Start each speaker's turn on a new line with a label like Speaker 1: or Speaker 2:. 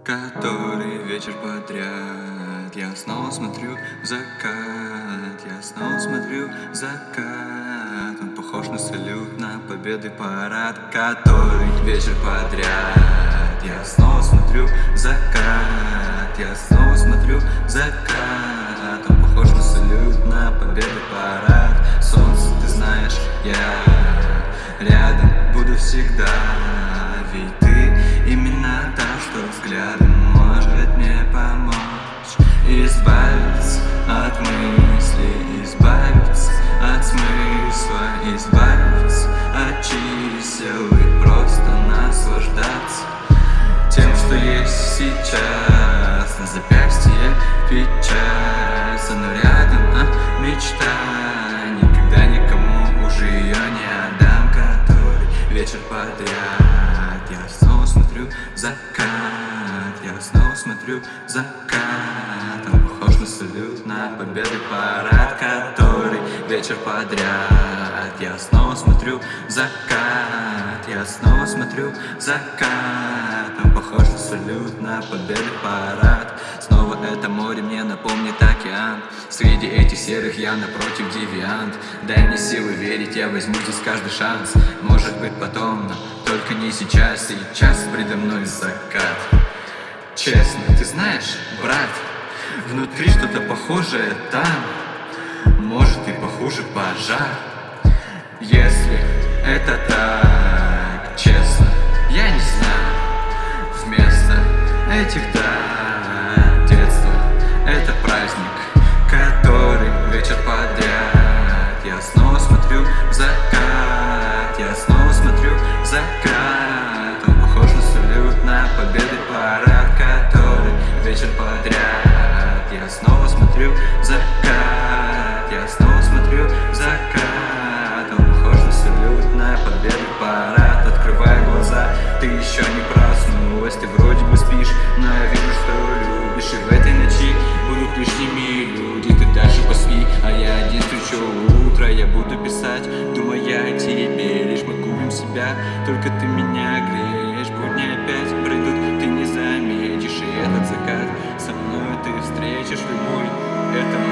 Speaker 1: Который вечер подряд я снова смотрю в закат, я снова смотрю в закат. Он похож на салют, на победы парад. Который вечер подряд я снова смотрю в закат, я снова смотрю в закат. Он похож на салют, на победы парад. Солнце, ты знаешь, я рядом буду всегда, ведь ты именно та, что взглядом может мне помочь избавиться от мыслей, избавиться от смысла, избавиться от чисел и просто наслаждаться тем, что есть сейчас. На запястье печаль, но рядом мечта. Никогда никому уже ее не отдам. Который вечер подряд я снова смотрю в закат, я снова смотрю в закат. Он похож на салют, на победы парад. Который вечер подряд я снова смотрю в закат, я снова смотрю в закат. Он похож на салют, на победы парад. Снова это море мне напомнит океан. Среди этих серых я напротив девиант. Дай мне силы верить, я возьму здесь каждый шанс. Может быть потом, но только не сейчас. Сейчас предо мной закат. Честно, ты знаешь, брат, внутри что-то похожее там. Может и похуже пожар. Если это так, честно, я не знаю. Вместо этих дат детства это праздник. Который вечер подряд я снова смотрю в закат, я снова смотрю в закат. Он похож на салют, на победы парад. Который вечер подряд я снова смотрю в закат, я снова смотрю в закат. Он похож на салют, на победы парад. Открывай глаза, ты еще не проснулась. Ты вроде бы спишь, но я вижу, что любишь. И в этой ночи будут лишними люди. Ты дальше поспи, а я один встречу утро. Я буду писать, думая о тебе. Лишь мы губим себя, только ты меня греешь. Будни опять пройдут, ты не заметишь. И этот закат со мной ты встретишь любой. Это